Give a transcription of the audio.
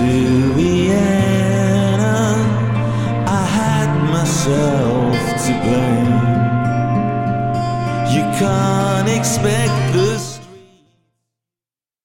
to Vienna, I had myself to blame. You can't expect the